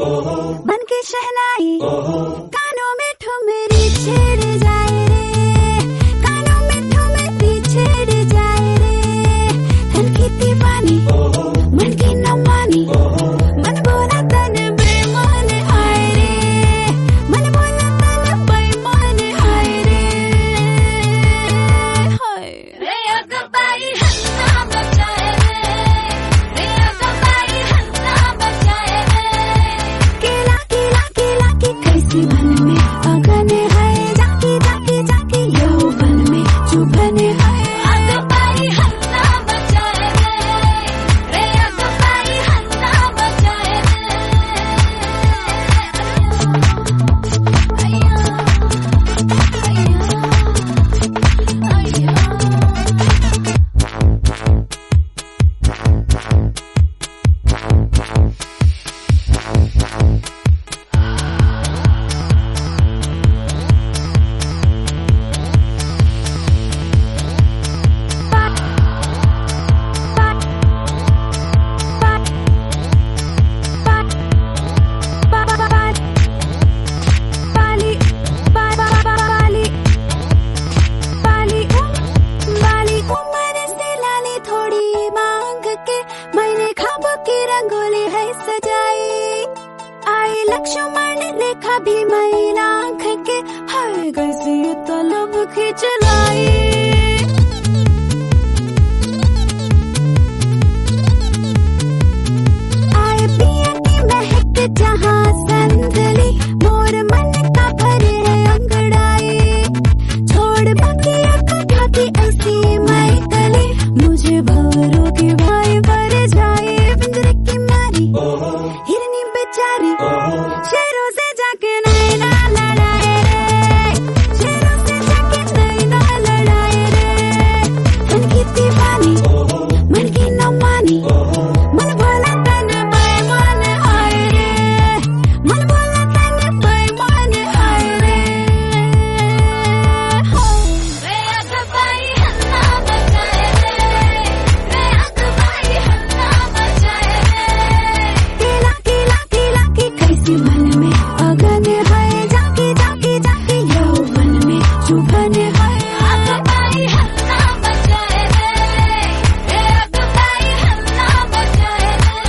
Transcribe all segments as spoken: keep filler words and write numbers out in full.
बन के शहनाई कानों में ठुमरी छेड़ जाए रे, कानों में ठुमरी छेड़ जाए रे, तन की दीवानी मन की न मानी, मन बोला तन बेईमान हाय रे, मन बोला तन बेईमान हाय रे, हाय रे अगबाई हन्ना बचाए रे, रे अगबाई हन्ना बचाए रे, केला केला केला की कैसी मन में अगन है, जाके जाके जाके यौवन में चुभन है, अगबाई हन्ना बचाए रे, रे अगबाई हन्ना बचाए रे, अय्या अय्या बाली बाली बाली बाली उम्र से लाली थोड़ी मांग के, मैंने ख्वाबों की रंगोली है सजाई, आई लक्ष्मण रेखा भी मैंने आंख के, हाय कैसे ये तलब खींच लाई, आए पिया की महक जहाँ संदली, मोर मन का भरे है अंगड़ाई, छोड़ बकिया को ढाकी ऐसी मैं गली, मुझे भंवरों की भाई भर जाए, पिंजरे की मारी हिरनी बेचारी, शेरों से जाके नैना लड़ाए रे, शेरों से जाके नैना लड़ाए रे, तन की दीवानी मन की न मानी, मन बोला तन बेईमान हाय रे, मन बोला तन बेईमान हाय रे, रे अगबाई हन्ना बचाए रे, रे अगबाई हन्ना बचाए रे, केला केला केला की कैसी मन में अगन है, जाके जाके जाके यौवन में चुभन है, अगबाई हन्ना बचाए रे, रे अगबाई हन्ना बचाए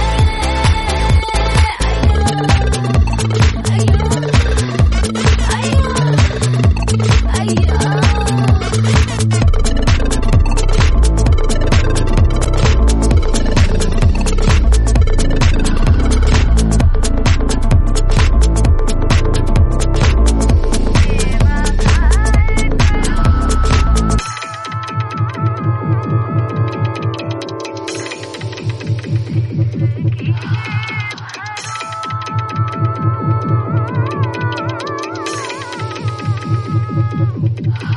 रे, अय्या अय्या अय्या